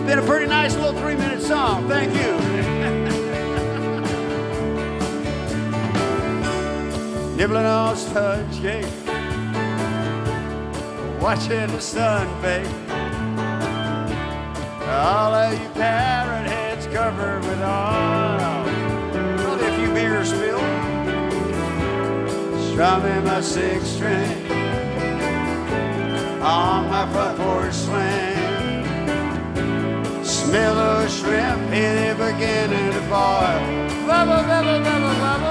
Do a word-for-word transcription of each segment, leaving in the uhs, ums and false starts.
been a pretty nice little three-minute song. Thank you. Nibbling on sponge cake, watching the sun bake. All of you parrot heads covered with oil, probably a few beers spilled. Strumming my six string on my front porch swing. Smell of shrimp, here they beginning to boil. Bubble, bubble, bubble, bubble.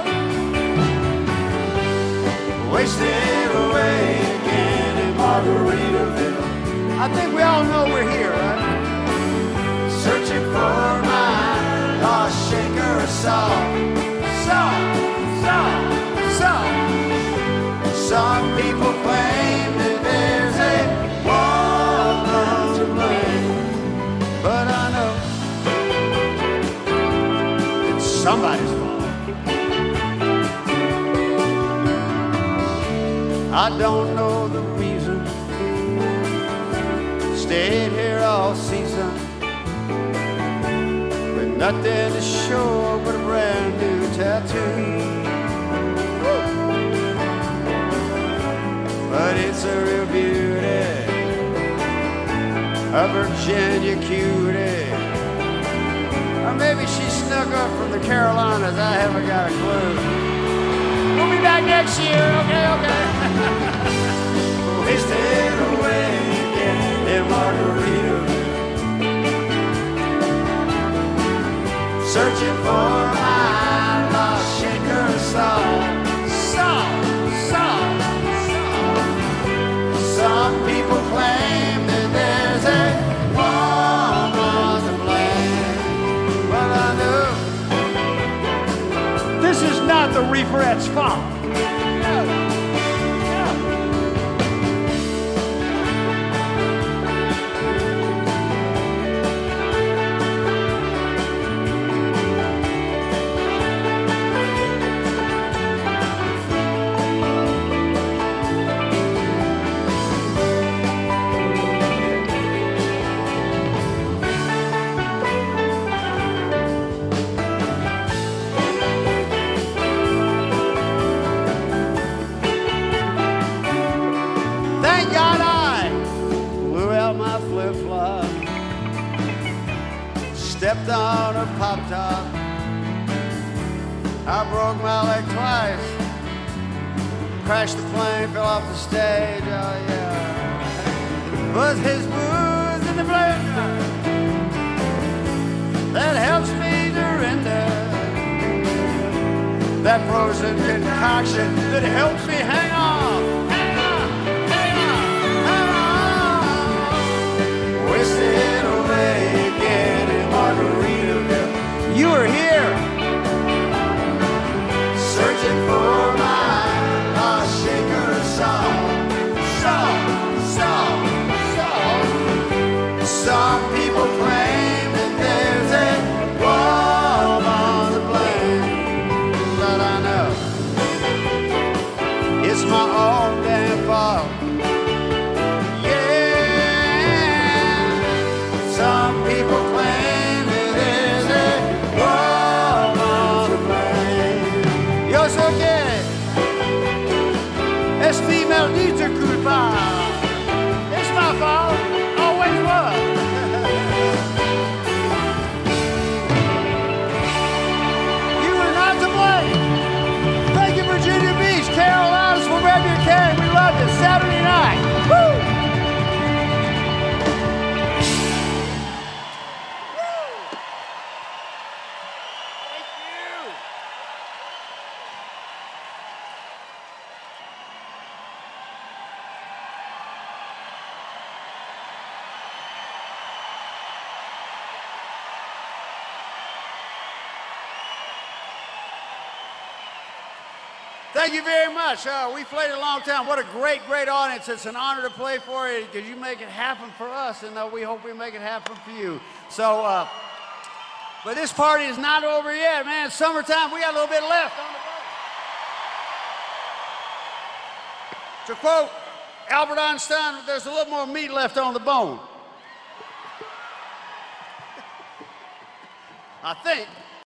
Wasted away again in Margaritaville. I think we all know we're here, right? Searching for my lost shaker of salt. Salt, salt, salt. Some people claim that there's a woman to blame, but I know it's somebody's fault. I don't know the reason, stayed here all season, with nothing to show but a brand new tattoo. But it's a real beauty, a Virginia cutie. Or maybe she snuck up from the Carolinas, I haven't got a clue. We'll be back next year, okay, okay. Wasted away again in Margaritaville. Searching for my lost shaker of salt. Salt, salt, salt. Some people claim that there's a woman to blame, but I know this is not the Reeferettes' fault. Stepped on a pop top. I broke my leg twice. Crashed the plane, fell off the stage. Oh yeah. But his booze in the blender that helps me to render. That frozen concoction that helps me hang on. Hang on, hang on, hang on. Wasted away again. Margaritaville. You are here searching for my lost shaker of salt. Salt, salt, salt. Some people claim that there's a woman to blame, but I know it's my own damn fault. Yeah, some people claim es mi maldita culpa. It's my fault, always was. You were not to blame. Thank you, Virginia Beach, Carolinas, wherever you can. We love you. Saturday night. Woo! Thank you very much. Uh, we played a long time. What a great, great audience. It's an honor to play for you because you make it happen for us, and uh, we hope we make it happen for you. So, uh, but this party is not over yet, man. It's summertime. We got a little bit left on the boat. To quote Albert Einstein, there's a little more meat left on the bone. I think.